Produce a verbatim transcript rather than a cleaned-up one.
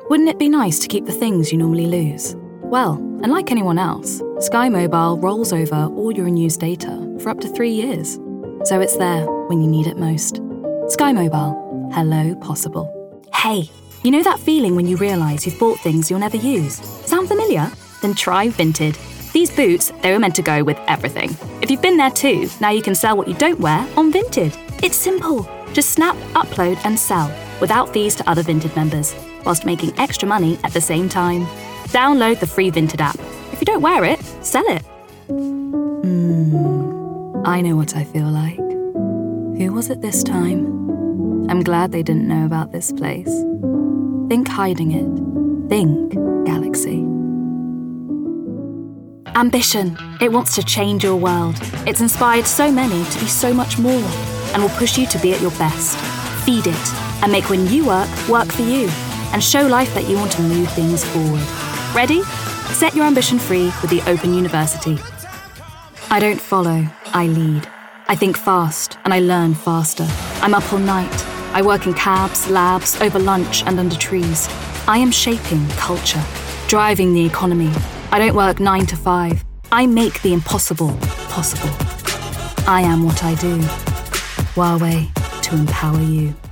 Wouldn't it be nice to keep the things you normally lose? Well, and like anyone else, Sky Mobile rolls over all your unused data for up to three years. So it's there when you need it most. Sky Mobile. Hello, possible. Hey, you know that feeling when you realise you've bought things you'll never use? Sound familiar? Then try Vinted. These boots, they were meant to go with everything. If you've been there too, now you can sell what you don't wear on Vinted. It's simple. Just snap, upload and sell without fees to other Vinted members, whilst making extra money at the same time. Download the free Vinted app. If you don't wear it, sell it. Hmm, I know what I feel like. Who was it this time? I'm glad they didn't know about this place. Think hiding it. Think galaxy. Ambition. It wants to change your world. It's inspired so many to be so much more and will push you to be at your best. Feed it and make when you work, work for you and show life that you want to move things forward. Ready? Set your ambition free with the Open University. I don't follow, I lead. I think fast and I learn faster. I'm up all night. I work in cabs, labs, over lunch and under trees. I am shaping culture, driving the economy. I don't work nine to five. I make the impossible possible. I am what I do. Huawei to empower you.